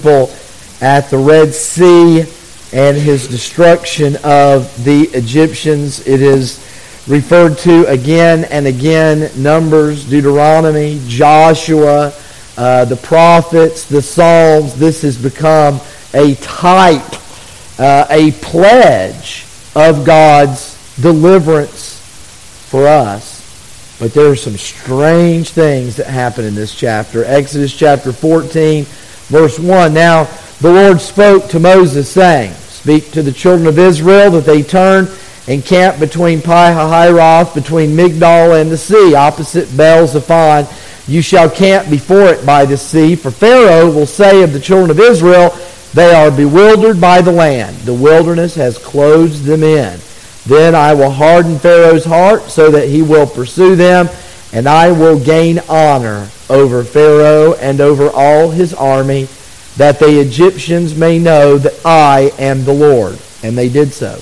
at the Red Sea and his destruction of the Egyptians. It is referred to again and again: Numbers, Deuteronomy, Joshua, the prophets, the Psalms. This has become a type, a pledge of God's deliverance for us. But there are some strange things that happen in this chapter. Exodus chapter 14, verse 1. Now the Lord spoke to Moses, saying, Speak to the children of Israel that they turn and camp between Pi-hahiroth, between Migdol and the sea, opposite Baal-zephon. You shall camp before it by the sea. For Pharaoh will say of the children of Israel, They are bewildered by the land. The wilderness has closed them in. Then I will harden Pharaoh's heart so that he will pursue them, and I will gain honor over Pharaoh and over all his army, that the Egyptians may know that I am the Lord. And they did so.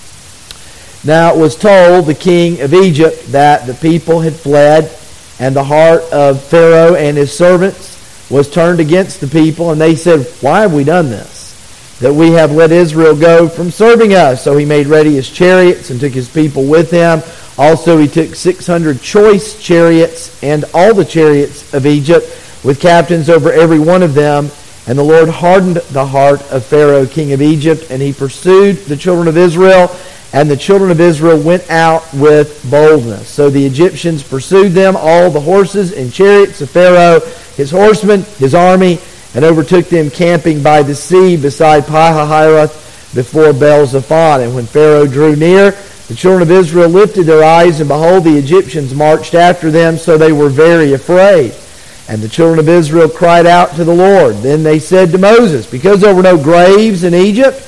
Now it was told the king of Egypt that the people had fled, and the heart of Pharaoh and his servants was turned against the people, and they said, Why have we done this? That we have let Israel go from serving us. So he made ready his chariots and took his people with him. Also he took 600 choice chariots and all the chariots of Egypt, with captains over every one of them. And the Lord hardened the heart of Pharaoh, king of Egypt, and he pursued the children of Israel. And the children of Israel went out with boldness. So the Egyptians pursued them, all the horses and chariots of Pharaoh, his horsemen, his army, and overtook them camping by the sea beside Pi-hahiroth before Baal-zephon. And when Pharaoh drew near, the children of Israel lifted their eyes, and behold, the Egyptians marched after them, so they were very afraid. And the children of Israel cried out to the Lord. Then they said to Moses, Because there were no graves in Egypt,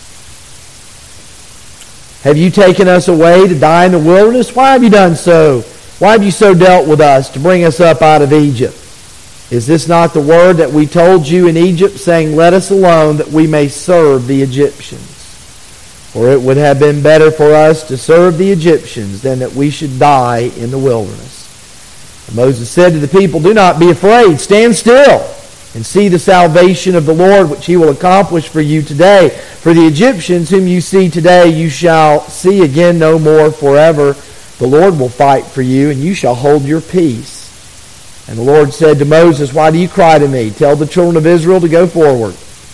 have you taken us away to die in the wilderness? Why have you done so? Why have you so dealt with us to bring us up out of Egypt? Is this not the word that we told you in Egypt, saying, Let us alone, that we may serve the Egyptians? For it would have been better for us to serve the Egyptians than that we should die in the wilderness. And Moses said to the people, Do not be afraid, stand still, and see the salvation of the Lord, which he will accomplish for you today. For the Egyptians whom you see today, you shall see again no more forever. The Lord will fight for you, and you shall hold your peace. And the Lord said to Moses, Why do you cry to me? Tell the children of Israel to go forward.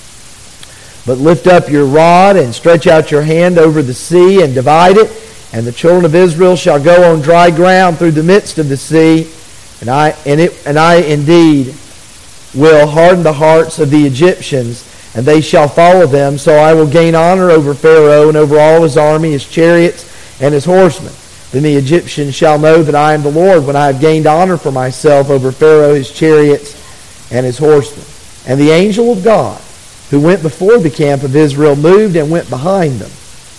But lift up your rod and stretch out your hand over the sea and divide it. And the children of Israel shall go on dry ground through the midst of the sea. And I indeed will harden the hearts of the Egyptians, and they shall follow them. So I will gain honor over Pharaoh and over all his army, his chariots, and his horsemen. Then the Egyptians shall know that I am the Lord, when I have gained honor for myself over Pharaoh, his chariots, and his horsemen. And the angel of God, who went before the camp of Israel, moved and went behind them.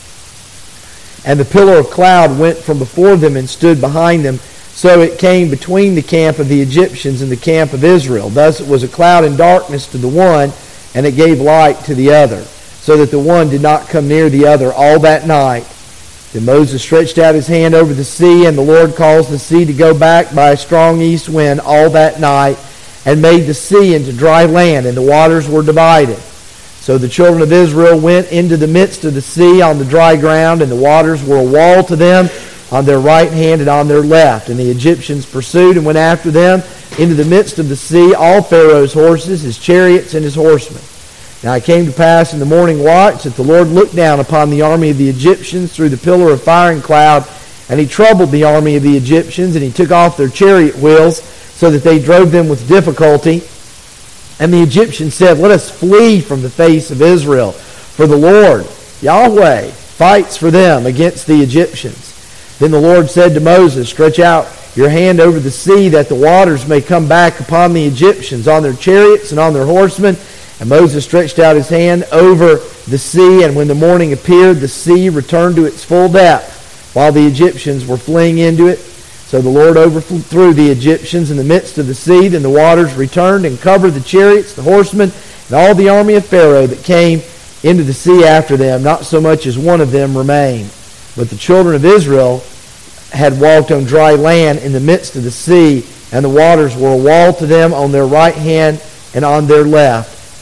And the pillar of cloud went from before them and stood behind them. So it came between the camp of the Egyptians and the camp of Israel. Thus it was a cloud and darkness to the one, and it gave light to the other, so that the one did not come near the other all that night. Then Moses stretched out his hand over the sea, and the Lord caused the sea to go back by a strong east wind all that night, and made the sea into dry land, and the waters were divided. So the children of Israel went into the midst of the sea on the dry ground, and the waters were a wall to them on their right hand and on their left. And the Egyptians pursued and went after them into the midst of the sea, all Pharaoh's horses, his chariots, and his horsemen. Now it came to pass in the morning watch that the Lord looked down upon the army of the Egyptians through the pillar of fire and cloud, and he troubled the army of the Egyptians, and he took off their chariot wheels, so that they drove them with difficulty. And the Egyptians said, Let us flee from the face of Israel, for the Lord, Yahweh, fights for them against the Egyptians. Then the Lord said to Moses, Stretch out your hand over the sea, that the waters may come back upon the Egyptians, on their chariots and on their horsemen. And Moses stretched out his hand over the sea, and when the morning appeared, the sea returned to its full depth, while the Egyptians were fleeing into it. So the Lord overthrew the Egyptians in the midst of the sea. Then the waters returned and covered the chariots, the horsemen, and all the army of Pharaoh that came into the sea after them. Not so much as one of them remained. But the children of Israel had walked on dry land in the midst of the sea, and the waters were a wall to them on their right hand and on their left.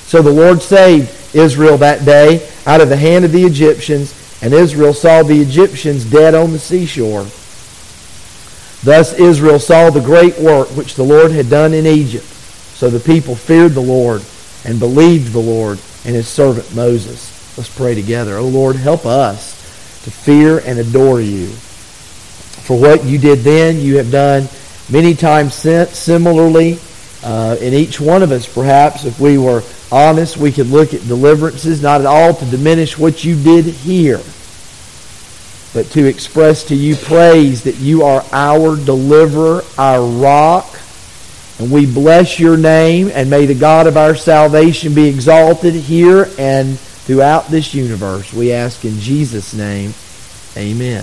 So the Lord saved Israel that day out of the hand of the Egyptians, and Israel saw the Egyptians dead on the seashore. Thus Israel saw the great work which the Lord had done in Egypt. So the people feared the Lord and believed the Lord and his servant Moses. Let's pray together. O Lord, help us to fear and adore you. For what you did then, you have done many times since. Similarly, in each one of us, perhaps, if we were honest, we could look at deliverances, not at all to diminish what you did here, but to express to you praise that you are our deliverer, our rock. And we bless your name, and may the God of our salvation be exalted here and throughout this universe. We ask in Jesus' name, amen.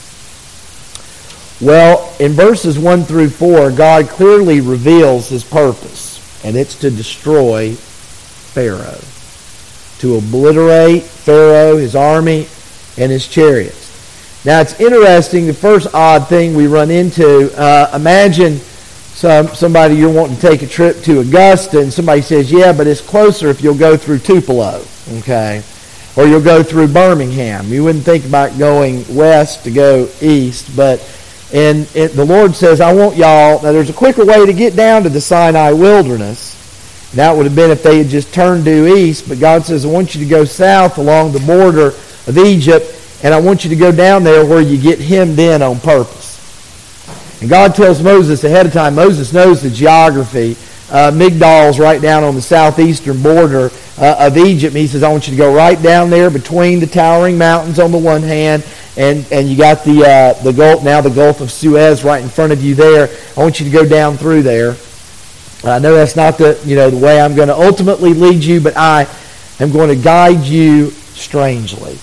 Well, in verses 1 through 4, God clearly reveals his purpose, and it's to destroy Pharaoh, to obliterate Pharaoh, his army, and his chariots. Now, it's interesting, the first odd thing we run into, imagine somebody you're wanting to take a trip to Augusta, and somebody says, yeah, but it's closer if you'll go through Tupelo, okay? Or you'll go through Birmingham. You wouldn't think about going west to go east, but the Lord says, I want y'all, now there's a quicker way to get down to the Sinai wilderness. That would have been if they had just turned due east, but God says, I want you to go south along the border of Egypt, and I want you to go down there where you get hemmed in on purpose. And God tells Moses ahead of time. Moses knows the geography. Migdal's right down on the southeastern border of Egypt. And he says, I want you to go right down there between the towering mountains on the one hand, and you got the Gulf, now the Gulf of Suez right in front of you there. I want you to go down through there. I know that's not the way I'm going to ultimately lead you, but I am going to guide you strangely.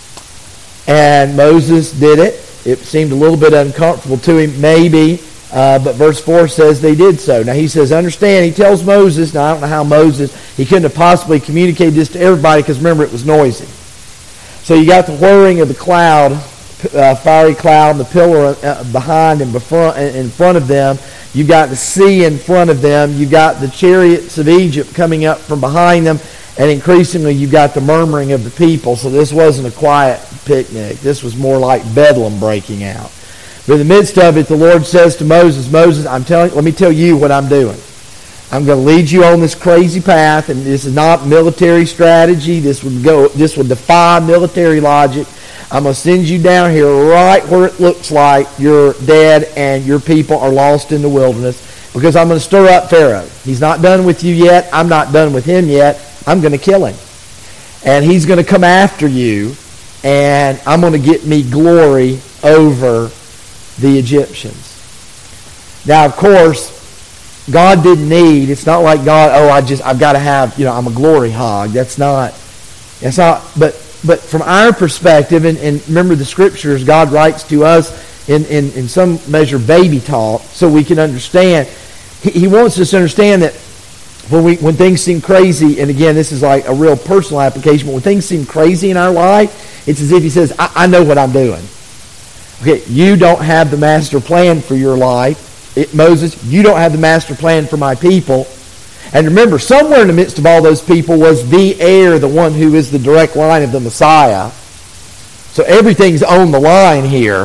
And Moses did it. It seemed a little bit uncomfortable to him, maybe, but verse 4 says they did so. Now he says, understand, he tells Moses, now I don't know how Moses, he couldn't have possibly communicated this to everybody because remember it was noisy. So you got the whirring of the cloud, fiery cloud, and the pillar behind and in front of them. You got the sea in front of them. You got the chariots of Egypt coming up from behind them. And increasingly, you've got the murmuring of the people. So this wasn't a quiet picnic. This was more like bedlam breaking out. But in the midst of it, the Lord says to Moses, Moses, let me tell you what I'm doing. I'm going to lead you on this crazy path, and this is not military strategy. This would defy military logic. I'm going to send you down here right where it looks like you're dead and your people are lost in the wilderness, because I'm going to stir up Pharaoh. He's not done with you yet. I'm not done with him yet. I'm going to kill him. And he's going to come after you, and I'm going to get me glory over the Egyptians. Now, of course, God didn't need, it's not like God, I've got to have, I'm a glory hog. That's not, but from our perspective, and remember the scriptures, God writes to us in some measure baby talk so we can understand. He wants us to understand that when things seem crazy, and again, this is like a real personal application, but when things seem crazy in our life, it's as if he says, I know what I'm doing. Okay, you don't have the master plan for your life. Moses, you don't have the master plan for my people. And remember, somewhere in the midst of all those people was the heir, the one who is the direct line of the Messiah. So everything's on the line here.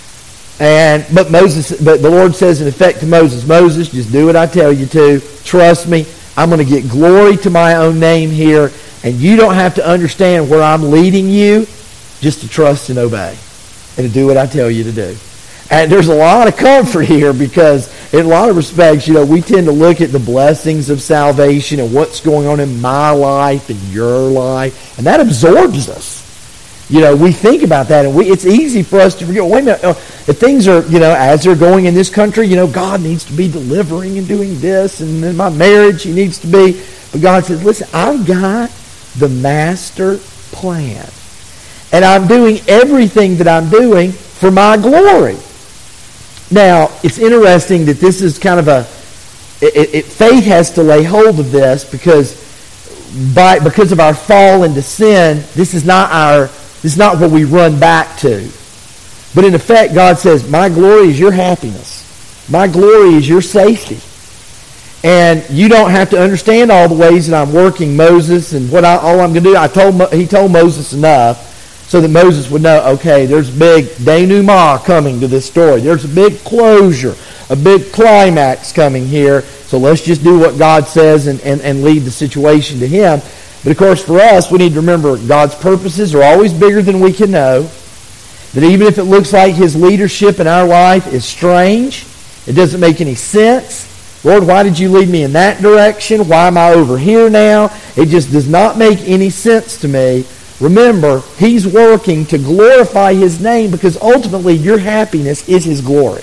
But the Lord says in effect to Moses, Moses, just do what I tell you to. Trust me. I'm going to get glory to my own name here, and you don't have to understand where I'm leading you, just to trust and obey, and to do what I tell you to do. And there's a lot of comfort here, because in a lot of respects, we tend to look at the blessings of salvation and what's going on in my life and your life, and that absorbs us. We think about that, and it's easy for us to forget, wait a minute, if things are, as they're going in this country, God needs to be delivering and doing this, and in my marriage, he needs to be. But God says, listen, I've got the master plan. And I'm doing everything that I'm doing for my glory. Now, it's interesting that this is kind of faith has to lay hold of this, because of our fall into sin, this is not what we run back to. But in effect, God says, my glory is your happiness. My glory is your safety. And you don't have to understand all the ways that I'm working Moses and all I'm going to do. He told Moses enough so that Moses would know, okay, there's a big denouement coming to this story. There's a big closure, a big climax coming here. So let's just do what God says and lead the situation to Him. But of course, for us, we need to remember God's purposes are always bigger than we can know. That even if it looks like His leadership in our life is strange, it doesn't make any sense. Lord, why did you lead me in that direction? Why am I over here now? It just does not make any sense to me. Remember, He's working to glorify His name because ultimately your happiness is His glory.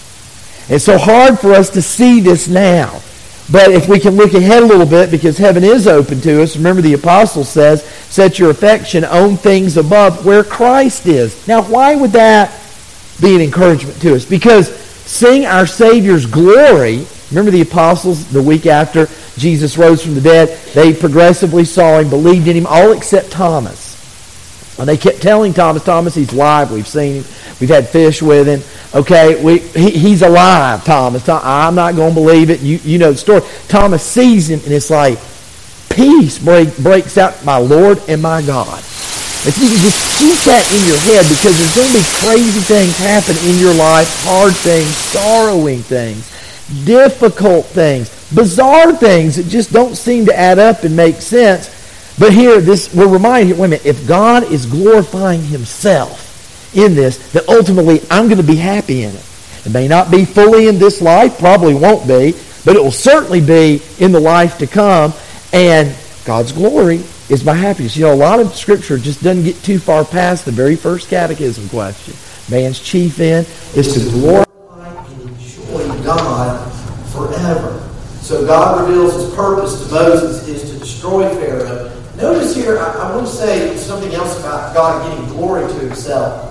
It's so hard for us to see this now. But if we can look ahead a little bit, because heaven is open to us, remember the apostle says, set your affection on things above where Christ is. Now, why would that be an encouragement to us? Because seeing our Savior's glory, remember the apostles, the week after Jesus rose from the dead, they progressively saw Him, believed in Him, all except Thomas. And they kept telling Thomas, He's alive, we've seen Him, we've had fish with Him. Okay, He's alive, Thomas. I'm not going to believe it. You know the story. Thomas sees Him, and it's like, peace breaks out, my Lord and my God. If you can just keep that in your head, because there's going to be crazy things happen in your life, hard things, sorrowing things, difficult things, bizarre things that just don't seem to add up and make sense. But here, we're reminded, wait a minute, if God is glorifying Himself in this, that ultimately I'm going to be happy in it. It may not be fully in this life, probably won't be, but it will certainly be in the life to come, and God's glory is my happiness. You know, a lot of Scripture just doesn't get too far past the very first catechism question. Man's chief end is to glorify and enjoy God forever. So God reveals His purpose to Moses is to destroy Pharaoh. Notice here, I want to say something else about God getting glory to Himself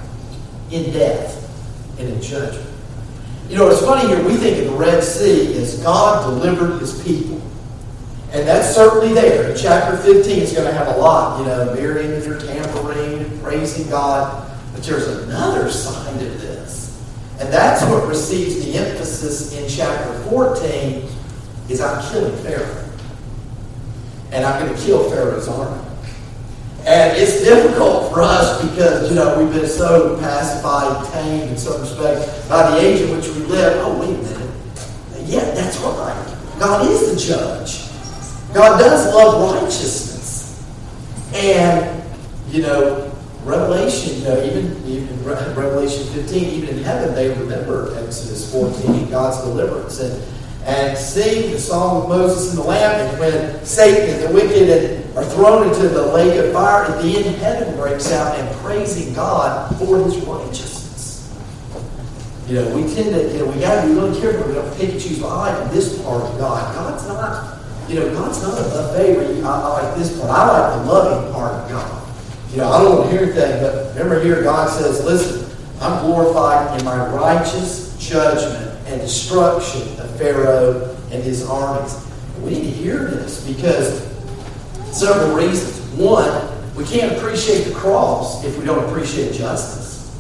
in death and in judgment. You know, it's funny here, we think of the Red Sea as God delivered His people. And that's certainly there. In chapter 15, it's going to have a lot, Miriam and her tambourine and praising God. But there's another side of this. And that's what receives the emphasis in chapter 14, is I'm killing Pharaoh. And I'm going to kill Pharaoh's army. And it's difficult for us because, we've been so pacified, tamed in some respects by the age in which we live. Oh, wait a minute. Yeah, that's right. God is the judge. God does love righteousness. And, Revelation, even Revelation 15, even in heaven, they remember Exodus 14, God's deliverance. And sing the song of Moses and the Lamb. And when Satan and the wicked are thrown into the lake of fire, at the end, heaven breaks out and praising God for His righteousness. We tend to, we got to be really careful. We don't pick and choose behind this part of God. God's not a favorite. I like this part. I like the loving part of God. I don't want to hear anything, but remember here, God says, listen, I'm glorified in my righteous judgment and destruction of Pharaoh and his armies. We need to hear this because several reasons. One, we can't appreciate the cross if we don't appreciate justice.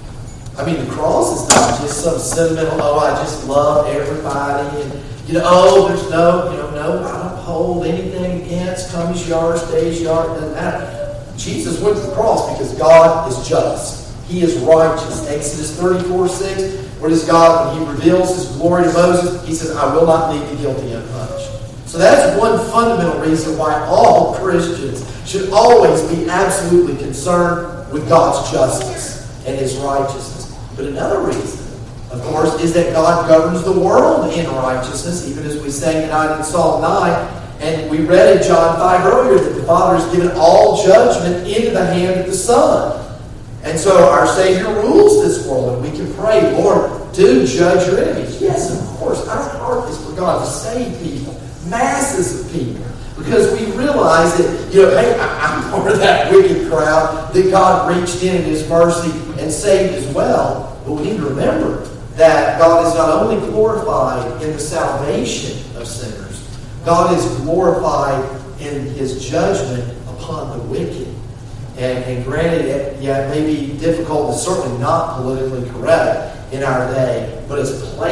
I mean, the cross is not just some sentimental, I just love everybody, and there's no, I don't hold anything against, come as you are, stay as you are, it doesn't matter. Jesus went to the cross because God is just. He is righteous. Exodus 34:6. What is God when He reveals His glory to Moses? He says, I will not leave the guilty unpunished. So that's one fundamental reason why all Christians should always be absolutely concerned with God's justice and His righteousness. But another reason, of course, is that God governs the world in righteousness, even as we sang tonight in Psalm 9. And we read in John 5 earlier that the Father has given all judgment into the hand of the Son. And so our Savior rules this world, and we can pray, Lord, do judge your enemies. Yes, of course, our heart is for God to save people, masses of people, because we realize that, hey, I'm part of that wicked crowd that God reached in His mercy and saved as well. But we need to remember that God is not only glorified in the salvation of sinners, God is glorified in His judgment upon the wicked. And granted, it may be difficult, and certainly not politically correct in our day, but it's plainly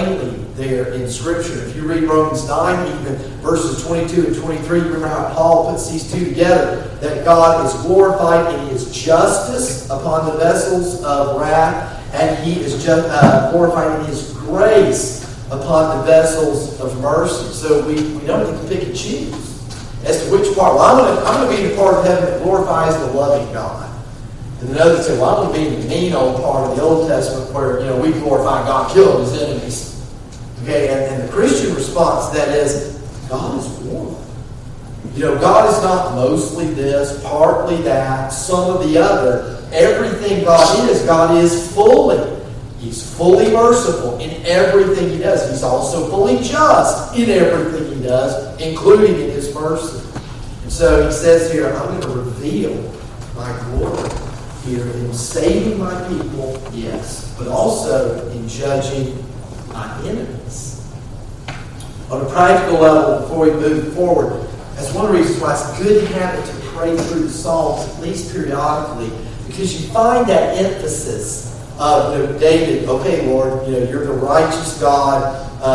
there in Scripture. If you read Romans 9, even verses 22 and 23, remember how Paul puts these two together, that God is glorified in His justice upon the vessels of wrath, and He is glorified in His grace upon the vessels of mercy. So we don't get to pick and choose as to which part. Well, I'm going to be in the part of heaven that glorifies the loving God. And then others say, well, I'm going to be in the mean old part of the Old Testament where, we glorify God, killing His enemies. Okay, and the Christian response to that is, God is one. God is not mostly this, partly that, some of the other. Everything God is fully. He's fully merciful in everything He does. He's also fully just in everything He does, including in His mercy. And so He says here, I'm going to reveal my glory here in saving my people, yes, but also in judging my enemies. On a practical level, before we move forward, that's one of the reasons why it's a good habit to pray through the Psalms, at least periodically, because you find that emphasis of David, okay, Lord, you're the righteous God.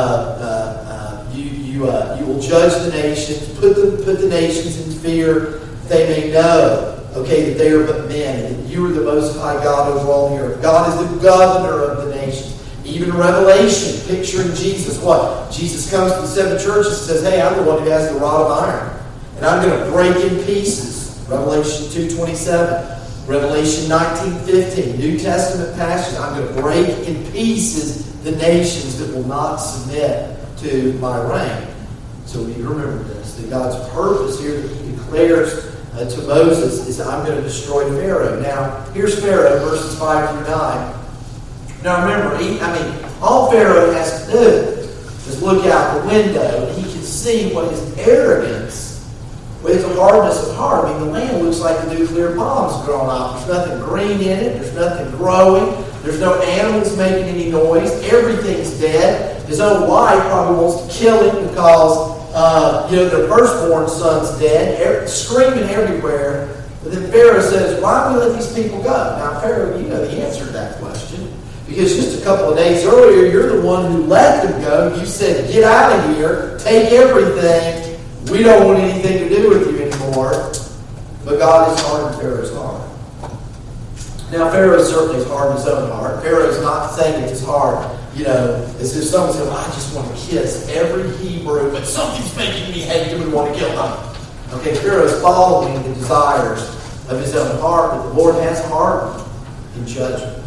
You will judge the nations, put the nations in fear. They may know, okay, that they are but men, and that you are the Most High God over all the earth. God is the governor of the nations. Even Revelation, picturing Jesus, what? Jesus comes to the seven churches and says, hey, I'm the one who has the rod of iron, and I'm going to break in pieces. Revelation 2:27. Revelation 19:15, New Testament passages. I'm going to break in pieces the nations that will not submit to my reign. So we remember this, that God's purpose here that He declares to Moses is, I'm going to destroy Pharaoh. Now, here's Pharaoh, verses 5 through 9. Now remember, all Pharaoh has to do is look out the window and he can see what his arrogance, with the hardness of heart. The land looks like the nuclear bombs growing off. There's nothing green in it. There's nothing growing. There's no animals making any noise. Everything's dead. His own wife probably wants to kill him because, their firstborn son's dead. Screaming everywhere. But then Pharaoh says, why don't we let these people go? Now, Pharaoh, you know the answer to that question. Because just a couple of days earlier, you're the one who let them go. You said, get out of here. Take everything. We don't want anything to do with you anymore. But God is hard in Pharaoh's heart. Now, Pharaoh certainly is hard in his own heart. Pharaoh's not saying it is hard. As if someone said, I just want to kiss every Hebrew, but something's making me hate him and want to kill him. Okay, Pharaoh's following the desires of his own heart, but the Lord has hardened in judgment.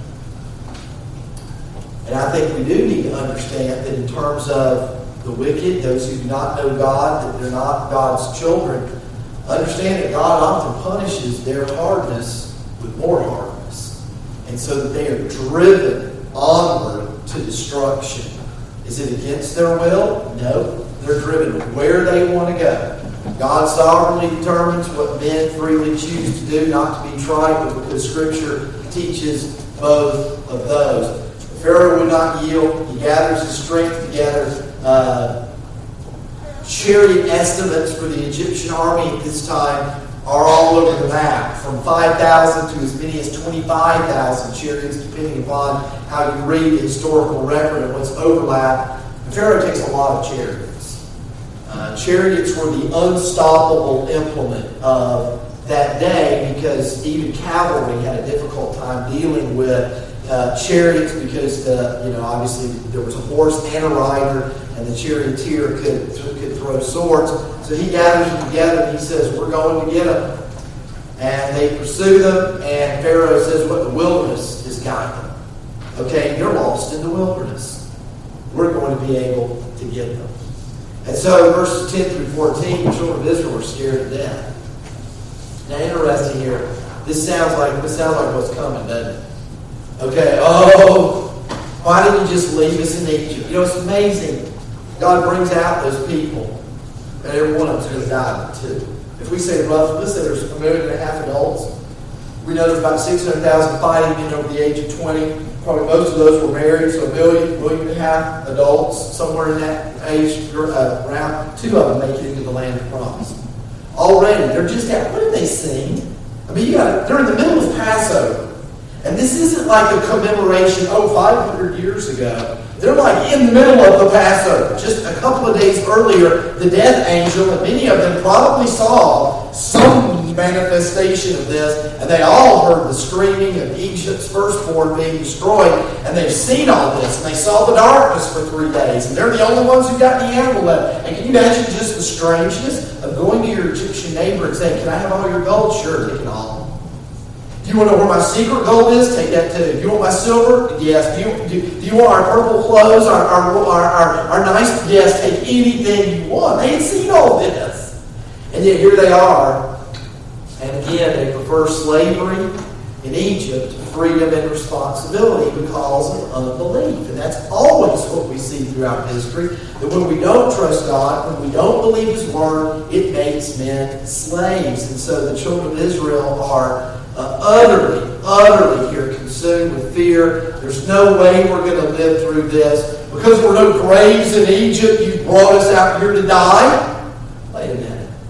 And I think we do need to understand that in terms of the wicked, those who do not know God, that they're not God's children, understand that God often punishes their hardness with more hardness. And so that they are driven onward to destruction. Is it against their will? No. They're driven where they want to go. God sovereignly determines what men freely choose to do, not to be trite, but because Scripture teaches both of those. Pharaoh would not yield. He gathers his strength together. Chariot estimates for the Egyptian army at this time are all over the map, from 5,000 to as many as 25,000 chariots, depending upon how you read the historical record and what's overlap. And Pharaoh takes a lot of chariots. Chariots were the unstoppable implement of that day because even cavalry had a difficult time dealing with chariots because, obviously there was a horse and a rider, and the charioteer could throw swords. So he gathers them together and he says, we're going to get them. And they pursue them, and Pharaoh says, what the wilderness is guiding them. Okay, you're lost in the wilderness. We're going to be able to get them. And so verses 10 through 14, the children of Israel were scared to death. Now, interesting here, this sounds like what's coming, doesn't it? Okay, why didn't you just leave us in Egypt? It's amazing. God brings out those people, and every one of them's going to die too. If we say let's say there's 1.5 million adults, we know there's about 600,000 fighting men over the age of 20. Probably most of those were married, so 1.5 million adults, somewhere in that age, around 2 of them make it into the land of promise. Already, they're just out. What did they sing? They're in the middle of Passover. And this isn't like a commemoration, 500 years ago. They're like in the middle of the Passover. Just a couple of days earlier, the death angel, and many of them probably saw some manifestation of this, and they all heard the screaming of Egypt's firstborn being destroyed, and they've seen all this, and they saw the darkness for 3 days, and they're the only ones who got the animal left. And can you imagine just the strangeness of going to your Egyptian neighbor and saying, "Can I have all your gold?" "Sure, take it all." "Do you want to know where my secret gold is?" "Take that too." "Do you want my silver?" "Yes." Do you want our purple clothes, our nice?" "Yes." "Take anything you want." They had seen all this. And yet here they are. And again, they prefer slavery in Egypt to freedom and responsibility because of unbelief. And that's always what we see throughout history. That when we don't trust God, when we don't believe His Word, it makes men slaves. And so the children of Israel are utterly here consumed with fear. There's no way we're going to live through this. Because there were no graves in Egypt, you brought us out here to die? Wait a minute.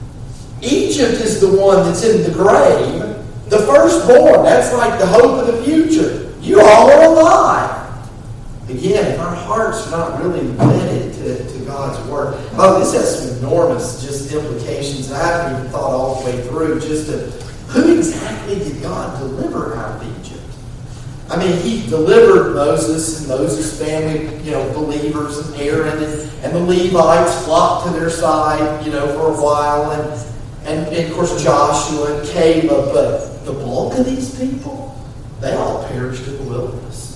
Egypt is the one that's in the grave. The firstborn. That's like the hope of the future. You all are alive. Again, if our hearts are not really wedded to God's Word. This has some enormous just implications that I haven't even thought all the way through. Who exactly did God deliver out of Egypt? I mean, He delivered Moses and Moses' family, believers, and Aaron, and the Levites flocked to their side, for a while, and of course Joshua and Caleb, but the bulk of these people, they all perished in the wilderness.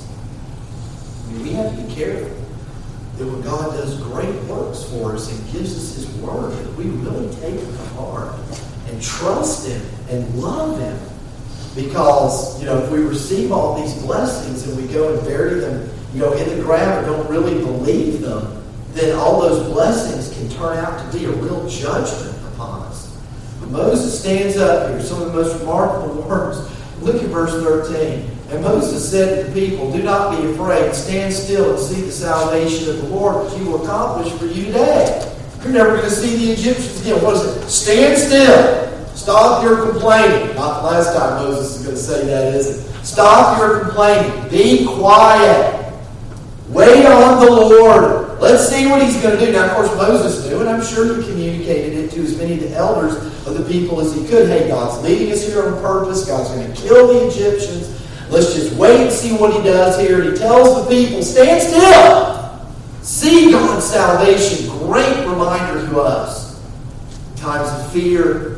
I mean, we have to be careful that when God does great works for us and gives us His Word, that we really take it to heart and trust Him and love Him. Because, if we receive all these blessings and we go and bury them, in the ground and don't really believe them, then all those blessings can turn out to be a real judgment upon us. But Moses stands up here, some of the most remarkable words. Look at verse 13. "And Moses said to the people, 'Do not be afraid. Stand still and see the salvation of the Lord, which He will accomplish for you today.'" You're never going to see the Egyptians again. What is it? Stand still. Stop your complaining. Not the last time Moses is going to say that, is it? Stop your complaining. Be quiet. Wait on the Lord. Let's see what He's going to do. Now, of course, Moses knew, and I'm sure he communicated it to as many of the elders of the people as he could. Hey, God's leading us here on purpose. God's going to kill the Egyptians. Let's just wait and see what He does here. And He tells the people, stand still. See God's salvation. Great reminder to us. In times of fear,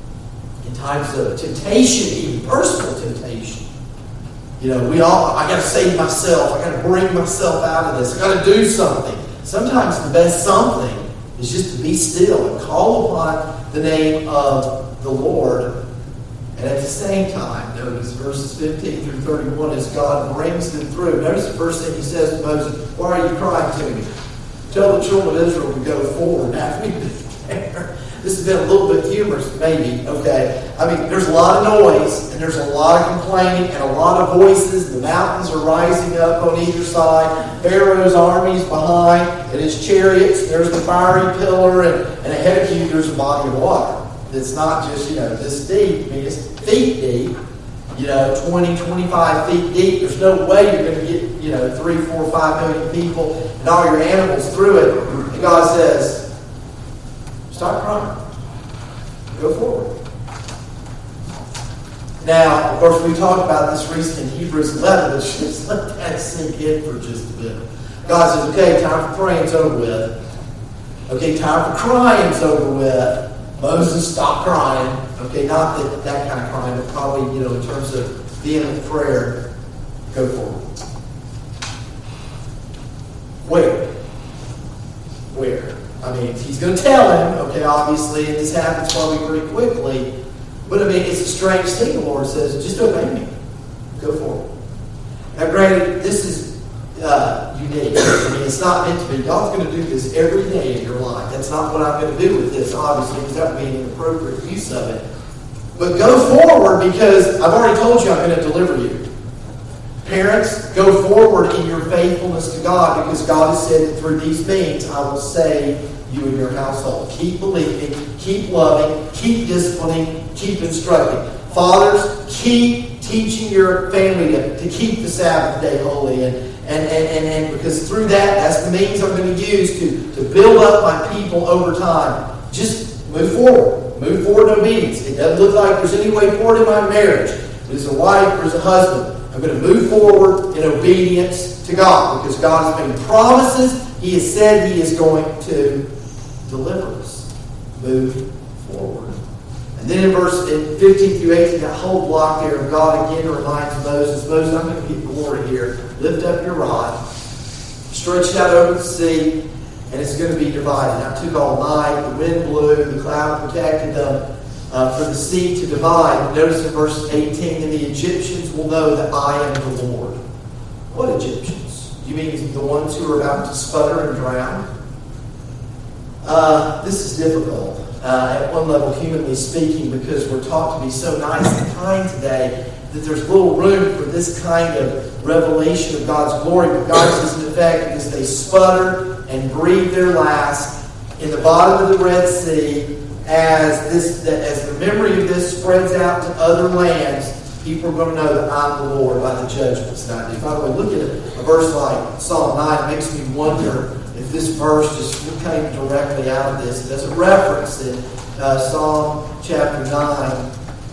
in times of temptation, even personal temptation. I got to save myself. I got to bring myself out of this. I got to do something. Sometimes the best something is just to be still and call upon the name of the Lord. And at the same time, notice verses 15 through 31 as God brings them through. Notice the first thing He says to Moses, "Why are you crying to me? Tell the children of Israel to go forward." Now, if we've been there, this has been a little bit humorous, maybe, okay? I mean, there's a lot of noise, and there's a lot of complaining, and a lot of voices. The mountains are rising up on either side. Pharaoh's army's behind, and his chariots. There's the fiery pillar, and ahead of you, there's a body of water. It's not just, this deep. I mean, it's feet deep. 20, 25 feet deep. There's no way you're going to get, 3, 4, 5 million people and all your animals through it. And God says, stop crying. Go forward. Now, of course, we talked about this recently in Hebrews 11. Let's just let that sink in for just a bit. God says, okay, time for praying's over with. Okay, time for crying's over with. Moses, stop crying. Okay, not that kind of crying, but probably, in terms of being in prayer, go forward. Where? I mean, He's going to tell him, okay, obviously, and this happens probably pretty quickly. But, I mean, it's a strange thing. The Lord says, just obey me. Go forward. Now, granted, this is unique. I mean, it's not meant to be. God's going to do this every day in your life. That's not what I'm going to do with this, obviously, because that would be an inappropriate use of it. But go forward, because I've already told you I'm going to deliver you. Parents, go forward in your faithfulness to God, because God has said that through these means I will save you and your household. Keep believing, keep loving, keep disciplining, keep instructing. Fathers, keep teaching your family to keep the Sabbath day holy. And because through that, that's the means I'm going to use to build up my people over time. Just move forward. Move forward in obedience. It doesn't look like there's any way forward in my marriage. But as a wife or as a husband, I'm going to move forward in obedience to God. Because God has made promises. He has said He is going to deliver us. Move forward. And then in verse 15 through 18, that whole block there of God again reminds Moses, I'm going to get glory here. Lift up your rod. Stretch it out over the sea, and it's going to be divided. Now it took all night. The wind blew. The cloud protected them for the sea to divide. Notice in verse 18, and the Egyptians will know that I am the Lord. What Egyptians? You mean the ones who are about to sputter and drown? This is difficult. At one level, humanly speaking, because we're taught to be so nice and kind today that there's little room for this kind of revelation of God's glory. But God says, in effect, because they sputtered and breathed their last in the bottom of the Red Sea, as the memory of this spreads out to other lands, people are going to know that I'm the Lord by the judgments that I do. By the way, look at a verse like Psalm 9. It makes me wonder if this verse just came directly out of this. There's a reference in Psalm chapter 9,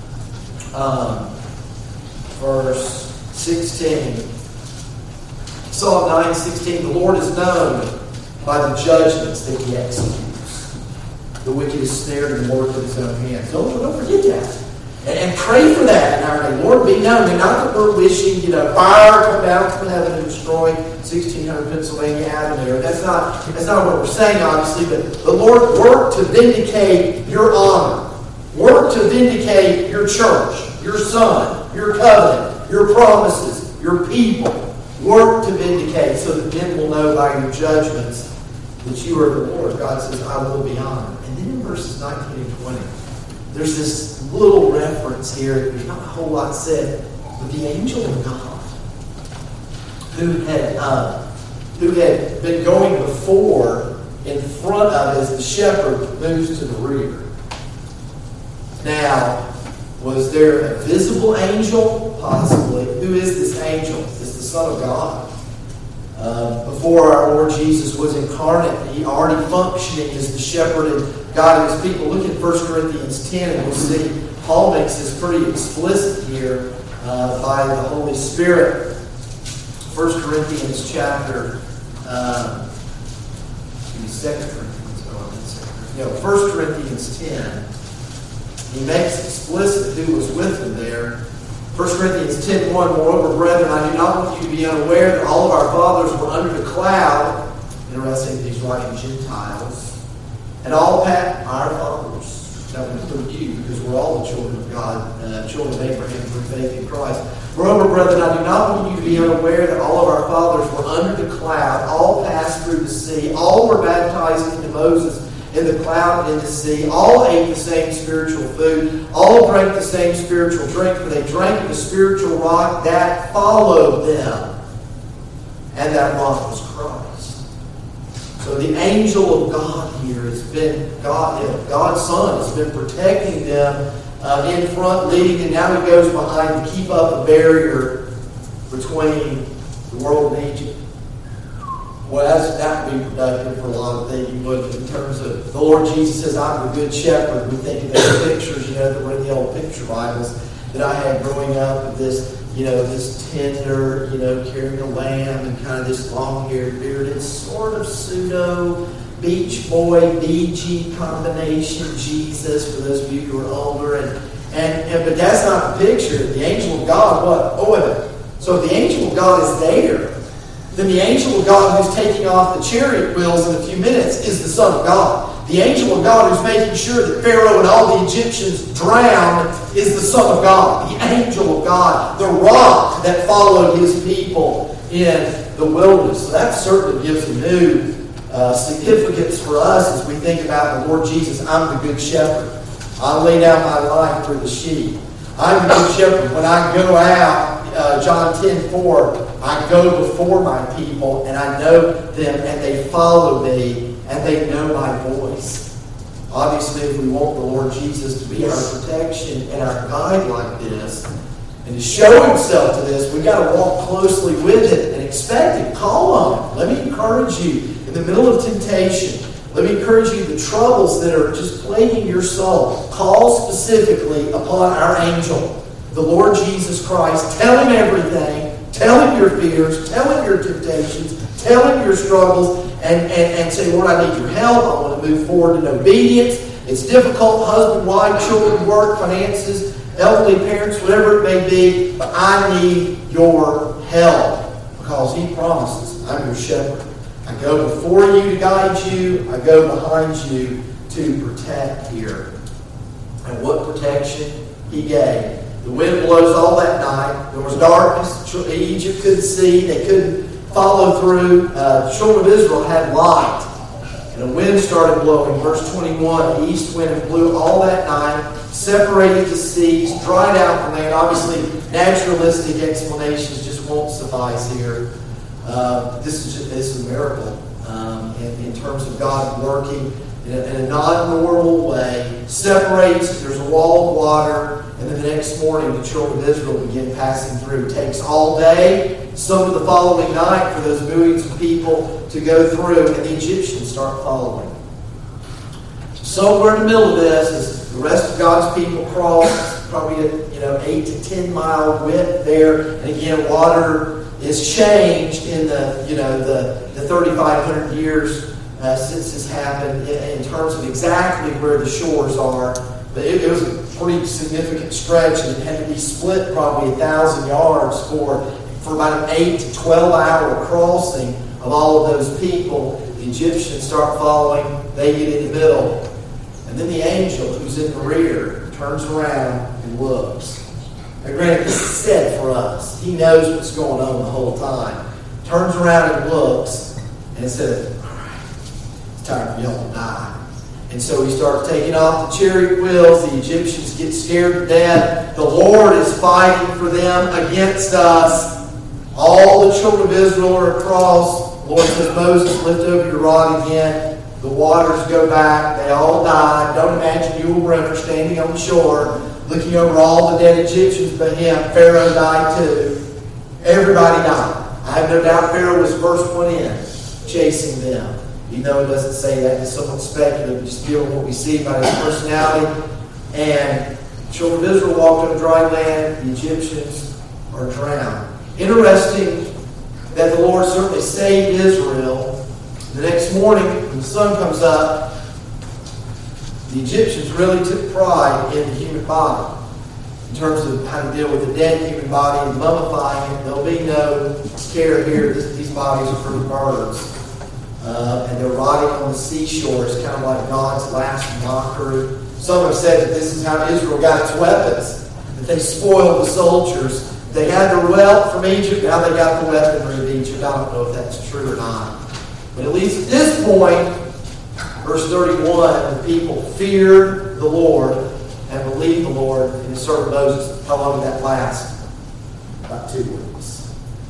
verse 16. Psalm 9:16, the Lord is known by the judgments that He executes. The wicked is snared in the work of his own hands. Don't forget that. And pray for that in our day. Lord, be known. And not that we're wishing, fire come down from heaven and destroy 1600 Pennsylvania Avenue. That's not what we're saying, obviously. But the Lord, work to vindicate your honor. Work to vindicate your church, your son, your covenant, your promises, your people. Work to vindicate so that men will know by your judgments that you are the Lord. God says, I will be honored. And then in verses 19 and 20, there's this little reference here. There's not a whole lot said. But the angel of God, who had been going before in front of as the shepherd moves to the rear. Now, was there a visible angel? Possibly. Who is this angel? It's the Son of God. Before our Lord Jesus was incarnate, He already functioning as the shepherd and guiding His people. Look at 1 Corinthians 10 and we'll see Paul makes this pretty explicit here by the Holy Spirit. 1 Corinthians chapter 1 Corinthians 10. He makes explicit who was with him there. 1 Corinthians 10:1, moreover, brethren, I do not want you to be unaware that all of our fathers were under the cloud. Interesting, he's writing Gentiles. And all our fathers, that would include you, because we're all the children of God, children of Abraham through faith in Christ. Moreover, brethren, I do not want you to be unaware that all of our fathers were under the cloud, all passed through the sea, all were baptized into Moses in the cloud and in the sea, all ate the same spiritual food, all drank the same spiritual drink, for they drank the spiritual rock that followed them, and that rock was Christ. So the angel of God here has been, God's Son has been protecting them in front, leading, and now He goes behind to keep up a barrier between the world and Egypt. Well, that would be productive for a lot of things. You would, in terms of the Lord Jesus says, I'm the good shepherd. We think of those pictures, that were in the old picture Bibles that I had growing up of this, this tender, carrying a lamb and kind of this long-haired, bearded, sort of pseudo Beach Boy, BG combination Jesus, for those of you who are older. But that's not the picture. The angel of God, what? Oh, wait a minute. So if the angel of God is there, then the angel of God who's taking off the chariot wheels in a few minutes is the Son of God. The angel of God who's making sure that Pharaoh and all the Egyptians drown is the Son of God. The angel of God. The rock that followed His people in the wilderness. So that certainly gives a new significance for us as we think about the Lord Jesus. I'm the good shepherd. I lay down my life for the sheep. I'm the good shepherd. When I go out, John 10:4, I go before my people, and I know them, and they follow me, and they know my voice. Obviously, if we want the Lord Jesus to be our protection and our guide like this, And to show himself to this, we've got to walk closely with it and expect it. Call on him. Let me encourage you in the middle of temptation. Let me encourage you the troubles that are just plaguing your soul. Call specifically upon our angel, the Lord Jesus Christ. Tell him everything. Tell him your fears. Tell him your temptations. Tell him your struggles. And say, Lord, I need your help. I want to move forward in obedience. It's difficult. Husband, wife, children, work, finances, elderly parents, whatever it may be. But I need your help. Because he promises, I'm your shepherd. I go before you to guide you. I go behind you to protect here. And what protection he gave. The wind blows all that night. There was darkness. Egypt couldn't see. They couldn't follow through. The children of Israel had light. And the wind started blowing. Verse 21, the east wind blew all that night, separated the seas, dried out the land. Obviously, naturalistic explanations just won't suffice here. This is a miracle in terms of God working in a non-normal way. Separates, there's a wall of water, and then the next morning the children of Israel begin passing through. It takes all day, some of the following night for those millions of people to go through, and the Egyptians start following. Somewhere in the middle of this, as the rest of God's people cross, probably a 8 to 10 mile width there, and again water is changed in the 3,500 years since this happened in terms of exactly where the shores are. But it was a pretty significant stretch, and it had to be split probably 1,000 yards for about an 8 to 12 hour crossing of all of those people. The Egyptians start following, they get in the middle. And then the angel who's in the rear turns around and looks. Now granted, this is said for us. He knows what's going on the whole time. Turns around and looks and says, all right, it's time for y'all to die. And so he starts taking off the chariot wheels. The Egyptians get scared to death. The Lord is fighting for them against us. All the children of Israel are across. The Lord says, Moses, lift over your rod again. The waters go back. They all die. Don't imagine Yul Brynner standing on the shore looking over all the dead Egyptians but him. Pharaoh died too. Everybody died. I have no doubt Pharaoh was the first one in, chasing them. Even though it doesn't say that, it's somewhat speculative, just dealing with what we see by his personality. And the children of Israel walked on dry land. The Egyptians are drowned. Interesting that the Lord certainly saved Israel. The next morning, when the sun comes up, the Egyptians really took pride in the human body in terms of how to deal with the dead human body and mummifying it. There'll be no care here. These bodies are for the birds. And they're rotting on the seashore. It's kind of like God's last mockery. Some have said that this is how Israel got its weapons, that they spoiled the soldiers. They had their wealth from Egypt, now they got the weaponry of Egypt. I don't know if that's true or not. But at least at this point, verse 31, the people feared the Lord and believed the Lord in his servant Moses. How long did that last? About 2 weeks.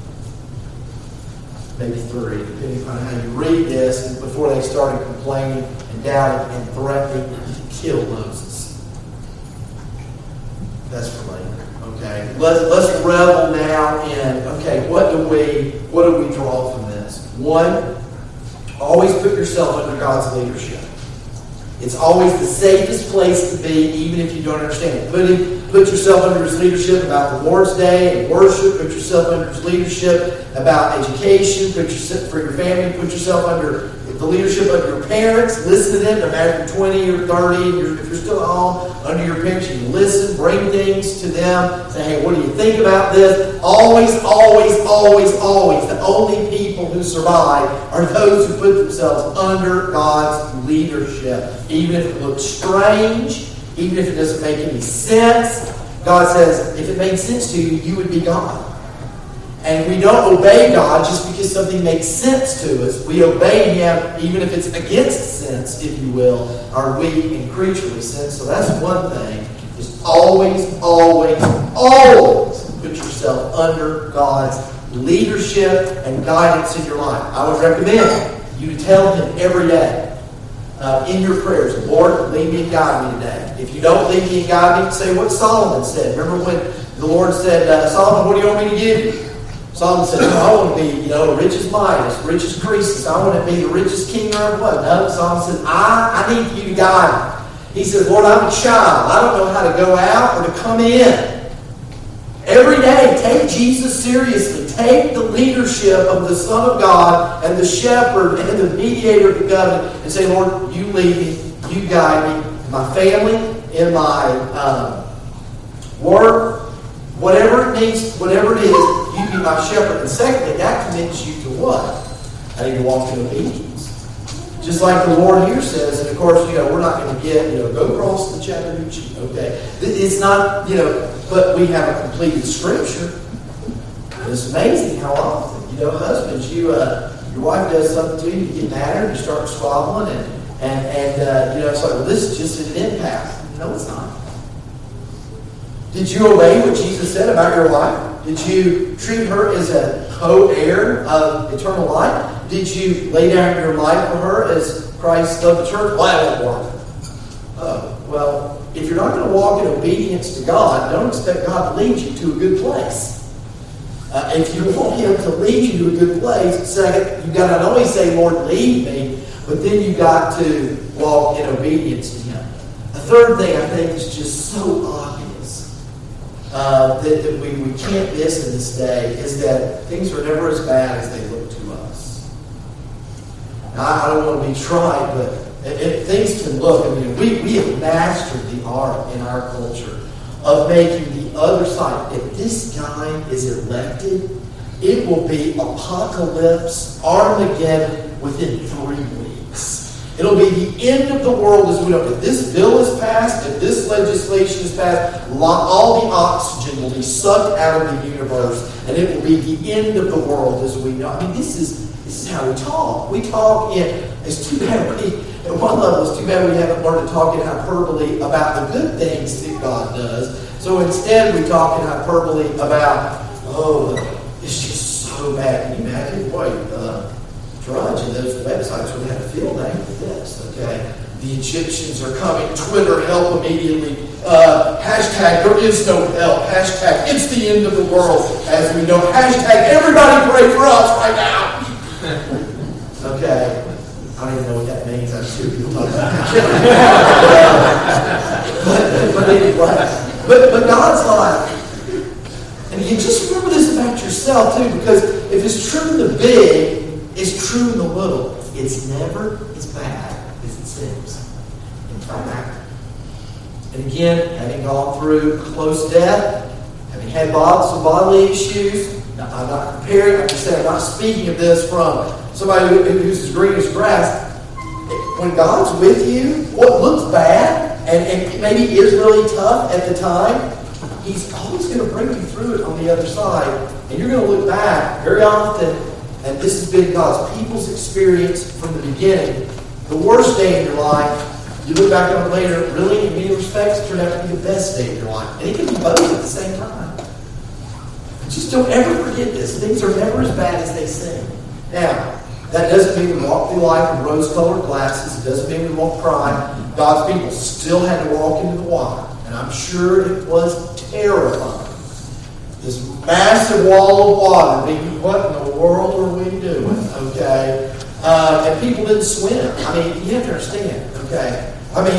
Maybe 3, depending on how you read this, and before they started complaining and doubting and threatening to kill Moses. That's for later. Okay, let's revel now in, okay, what do we draw from this? 1, always put yourself under God's leadership. It's always the safest place to be, even if you don't understand it. Put yourself under his leadership about the Lord's Day and worship. Put yourself under his leadership about education. Put yourself for your family. Put yourself under the leadership of your parents. Listen to them, no matter if you're 20 or 30. If you're still at home, under your parents, you listen, bring things to them. Say, hey, what do you think about this? Always, always, always, always. The only people who survive are those who put themselves under God's leadership. Even if it looks strange, even if it doesn't make any sense, God says, if it made sense to you, you would be God. And we don't obey God just because something makes sense to us. We obey him even if it's against sense, if you will, our weak and creaturely sense. So that's one thing. Just always, always, always put yourself under God's leadership and guidance in your life. I would recommend you to tell him every day in your prayers, Lord, lead me and guide me today. If you don't lead me and guide me, say what Solomon said. Remember when the Lord said, Solomon, what do you want me to give you? Solomon said, I want to be, rich as Midas, rich as Croesus. I want to be the richest king there ever was. No, Solomon said, I need you to guide me. He said, Lord, I'm a child. I don't know how to go out or to come in. Every day, take Jesus seriously. Take the leadership of the Son of God and the shepherd and the mediator of the covenant and say, Lord, you lead me, you guide me, in my family, in my work, whatever it is, you be my shepherd. And secondly, that commits you to what? I need to walk in obedience. Just like the Lord here says, and of course, we're not going to get, go across the Chattahoochee, okay? It's not, but we have a completed scripture. And it's amazing how often, husbands, your wife does something to you, you get mad at her, you start squabbling, and it's like, well, this is just an impasse. No, it's not. Did you obey what Jesus said about your wife? Did you treat her as a co-heir of eternal life? Did you lay down your life for her as Christ loved the church? Well, that won't work. Oh, well, if you're not going to walk in obedience to God, don't expect God to lead you to a good place. If you want Him to lead you to a good place, second, you've got to not only say, Lord, lead me, but then you've got to walk in obedience to Him. The third thing I think is just so obvious that we can't miss in this day is that things are never as bad as they look to us. Now, I don't want to be trite, but things can look, we have mastered the art in our culture of making the other side. If this guy is elected, it will be apocalypse, Armageddon within 3 weeks. It'll be the end of the world as we know. If this bill is passed, if this legislation is passed, all the oxygen will be sucked out of the universe, and it will be the end of the world as we know. This is how we talk. We talk it's too bad at one level, it's too bad we haven't learned to talk in hyperbole about the good things that God does. So instead we talk in hyperbole about, it's just so bad. Can you imagine? Boy, Drudge and those websites would have a field day for this, okay? The Egyptians are coming. Twitter, help immediately. Hashtag, there is no help. Hashtag, it's the end of the world as we know. Hashtag, everybody pray for us right now. Okay. I don't even know what that means. I'm sure people talk about that. But anyway. But God's like, and you just remember this about yourself too, because if it's true in the big, it's true in the little. It's never as bad as it seems. In fact, and again, having gone through close death, having had some bodily issues, now, I'm not comparing, I'm just saying, I'm not speaking of this from somebody who's as green as grass. When God's with you, what looks bad and maybe is really tough at the time, He's always going to bring you through it on the other side. And you're going to look back very often, and this has been God's people's experience from the beginning. The worst day in your life, you look back on it later, really, in many respects, turned out to be the best day of your life. And it can be both at the same time. Just don't ever forget this. Things are never as bad as they seem. Now, that doesn't mean we walk through life with rose-colored glasses. It doesn't mean we won't cry. God's people still had to walk into the water. And I'm sure it was terrifying. This massive wall of water. What in the world are we doing? Okay? And people didn't swim. You have to understand. Okay?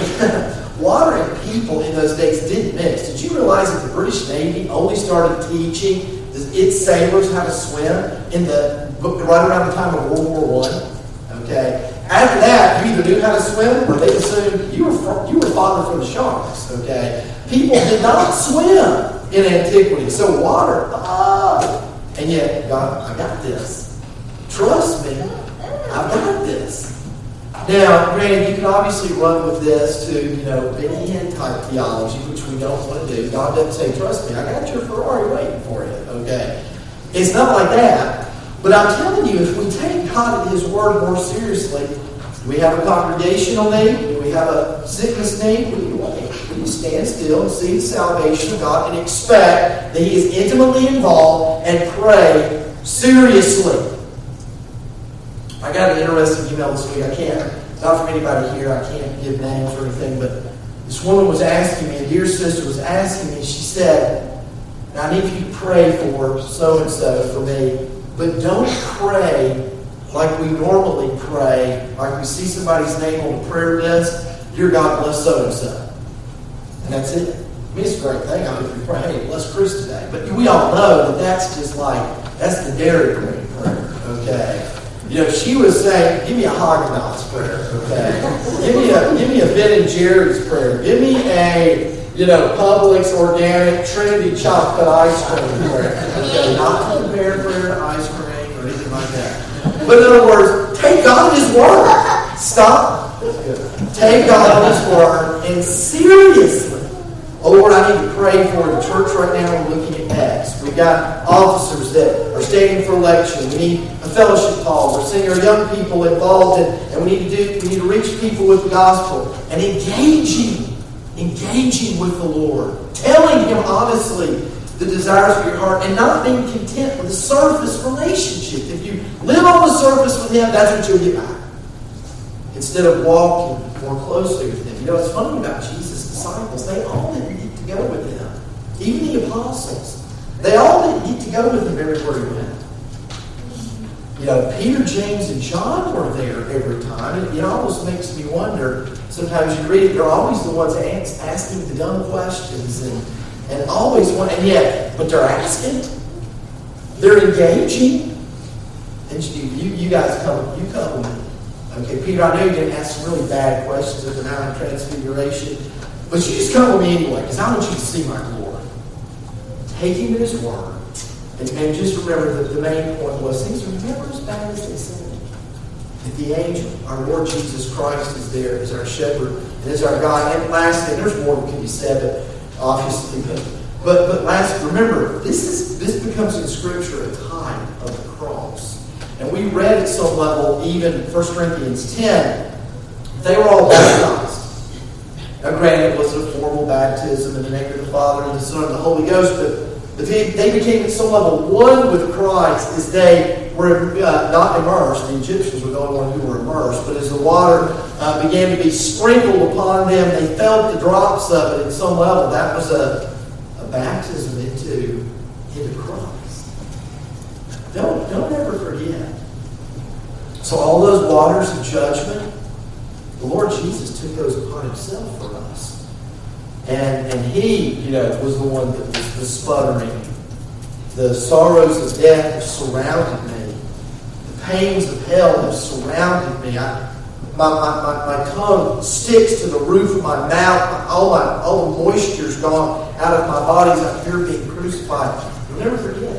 Water and people in those days didn't mix. Did you realize that the British Navy only started teaching its sailors how to swim right around the time of World War I? Okay. After that, you either knew how to swim, or they assumed you were father for the sharks. Okay. People did not swim in antiquity, so water. And yet, God, I got this. Trust me, I've got this. Now, granted, you can obviously run with this to, Benny Hinn type theology, which we don't want to do. God doesn't say, trust me, I got your Ferrari waiting for you, okay? It's not like that. But I'm telling you, if we take God and His Word more seriously, do we have a congregational need? Do we have a sickness need? We can stand still and see the salvation of God and expect that He is intimately involved and pray seriously. I got an interesting email this week. Not from anybody here. I can't give names or anything, but This woman was asking me, a dear sister was asking me, she said, I need you to pray for so-and-so for me, but don't pray like we normally pray, like we see somebody's name on the prayer list, dear God, bless so-and-so. And that's it. I mean, it's a great thing. I mean, if you pray, hey, bless Chris today. But we all know that that's just like, that's the Dairy Queen prayer, okay? You know, she was saying, give me a Haagen-Dazs prayer, okay? Give me a Ben and Jerry's prayer. Give me a, Publix organic Trinity chocolate ice cream prayer. Okay, not compare prayer to ice cream or anything like that. But in other words, take God at His word. Stop. Take God at His word and seriously. Oh Lord, I need to pray for the church right now. We're looking at Acts. We've got officers that are standing for election. We need a fellowship hall. We're seeing our young people involved, and we need to reach people with the gospel and engaging with the Lord, telling Him honestly the desires of your heart, and not being content with a surface relationship. If you live on the surface with Him, that's what you'll get back. Instead of walking more closely with Him. It's funny about Jesus' disciples. They all didn't get to go with Him. Even the apostles. They all didn't get to go with Him everywhere He went. Peter, James, and John were there every time. And it almost makes me wonder, sometimes you read it, they're always the ones asking the dumb questions and always want, but they're asking. They're engaging. And you guys come with me. Okay, Peter, I know you didn't ask some really bad questions at the Mount of Transfiguration, but you just come with me anyway, because I want you to see my glory. Take Him at His word. And just remember that the main point was, things are never as bad as they seem. That the angel, our Lord Jesus Christ, is there as our shepherd and as our God. And lastly, there's more that can be said, but obviously, but last, remember, this becomes in Scripture a time of the cross. And we read at some level, even 1 Corinthians 10, they were all baptized. Now granted, it wasn't a formal baptism in the name of the Father and the Son and the Holy Ghost, but they became at some level one with Christ as they were not immersed. The Egyptians were the only ones who were immersed, but as the water began to be sprinkled upon them, they felt the drops of it at some level. That was a baptism into Christ. Don't ever forget. So all those waters of judgment, the Lord Jesus took those upon Himself for us. And He, was the one that was the sputtering. The sorrows of death have surrounded me. The pains of hell have surrounded me. My tongue sticks to the roof of my mouth. All the moisture's gone out of my body as I'm here being crucified. You'll never forget.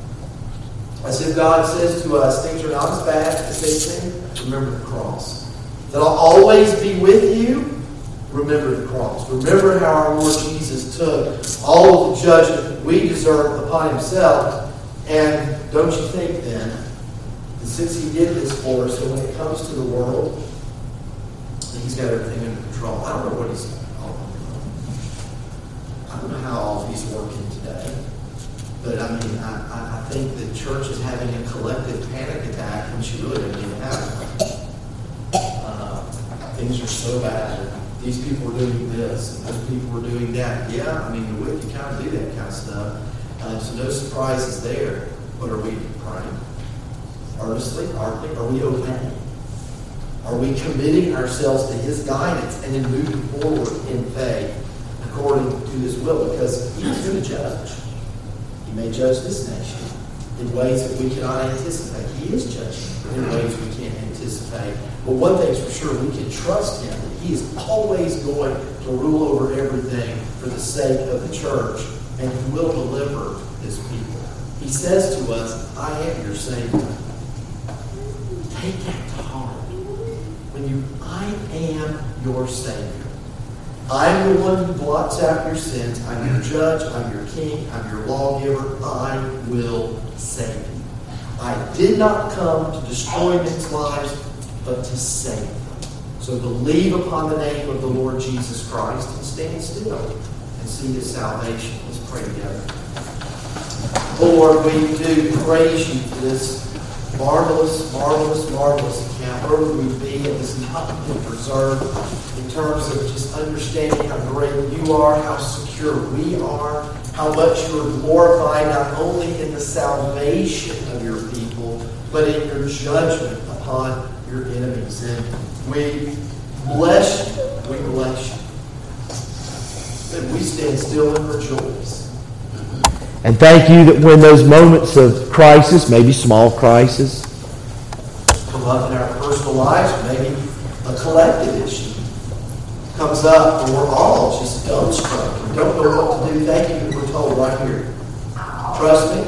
As if God says to us, things are not as bad as they seem. Remember the cross. That I'll always be with you. Remember the cross. Remember how our Lord Jesus took all of the judgment that we deserve upon Himself. And don't you think then, that since He did this for us, so when it comes to the world, He's got everything under control. I don't know what He's doing. I don't know how all He's working today. But I think the church is having a collective panic attack when she really doesn't even have one. Things are so bad. These people are doing this, and those people are doing that. Yeah, the wicked kind of do that kind of stuff. So no surprises there. But are we praying? Earnestly? Are we obeying? Are we committing ourselves to His guidance and then moving forward in faith according to His will? Because He's going to judge. He may judge this nation in ways that we cannot anticipate. He is judging in ways we can't anticipate. But one thing's for sure, we can trust Him that He is always going to rule over everything for the sake of the church, and He will deliver His people. He says to us, I am your Savior. Take that to heart. I am your Savior. I'm the one who blots out your sins. I'm your judge. I'm your king. I'm your lawgiver. I will save you. I did not come to destroy men's lives, but to save them. So believe upon the name of the Lord Jesus Christ and stand still and see His salvation. Let's pray together. Lord, we do praise You for this marvelous, marvelous, marvelous account. Where would we be if this had not been preserved in terms of just understanding how great you are, how secure we are, how much you are glorified not only in the salvation of your people, but in your judgment upon your enemies. And we bless you. We bless you. And we stand still and rejoice. And thank you that when those moments of crisis, maybe small crisis, come up in our personal lives, or maybe a collective issue comes up, and we're all just dumbstruck and don't know what to do. Thank you that we're told right here. Trust me.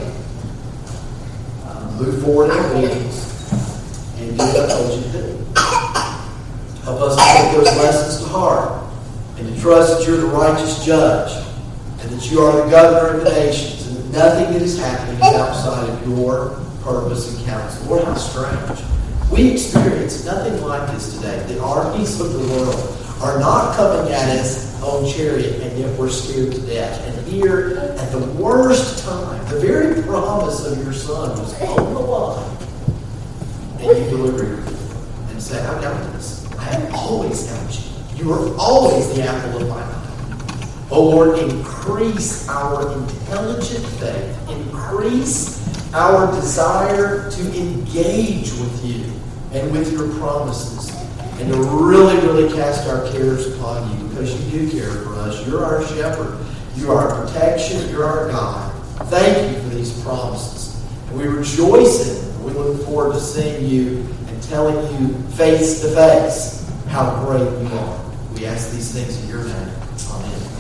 Move forward in obedience and do what I told you to do. Help us to take those lessons to heart and to trust that you're the righteous judge and that you are the governor of the nations and that nothing that is happening is outside of your purpose and counsel. Lord, how strange. We experience nothing like this today. The armies of the world are not coming at us on chariot, and yet we're scared to death. And here, at the worst time, the very promise of your Son was on the line, and you deliver your people and say, I've got this. I have always helped you. You are always the apple of my eye. Oh Lord, increase our intelligent faith. Increase our desire to engage with you and with your promises. And to really, really cast our cares upon you, because you do care for us. You're our shepherd. You are our protection. You're our God. Thank you for these promises. And we rejoice in them. We look forward to seeing you and telling you face to face how great you are. We ask these things in your name. Amen.